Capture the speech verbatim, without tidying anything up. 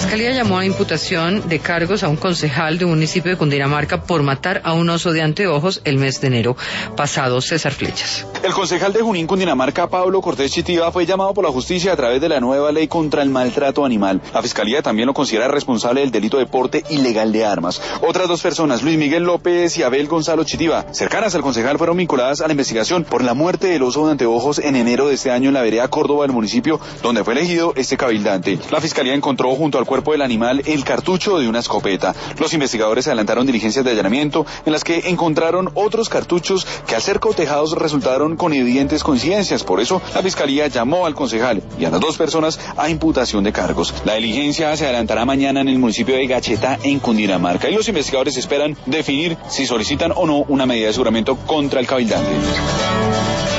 Fiscalía llamó a imputación de cargos a un concejal de un municipio de Cundinamarca por matar a un oso de anteojos el mes de enero pasado. César Flechas. El concejal de Junín, Cundinamarca, Pablo Cortés Chitiva, fue llamado por la justicia a través de la nueva ley contra el maltrato animal. La Fiscalía también lo considera responsable del delito de porte ilegal de armas. Otras dos personas, Luis Miguel López y Abel Gonzalo Chitiva, cercanas al concejal, fueron vinculadas a la investigación por la muerte del oso de anteojos en enero de este año en la vereda Córdoba del municipio donde fue elegido este cabildante. La Fiscalía encontró junto al cuerpo del animal el cartucho de una escopeta. Los investigadores adelantaron diligencias de allanamiento en las que encontraron otros cartuchos que al ser cotejados resultaron con evidentes coincidencias. Por eso la Fiscalía llamó al concejal y a las dos personas a imputación de cargos. La diligencia se adelantará mañana en el municipio de Gacheta, en Cundinamarca, y los investigadores esperan definir si solicitan o no una medida de aseguramiento contra el cabildante.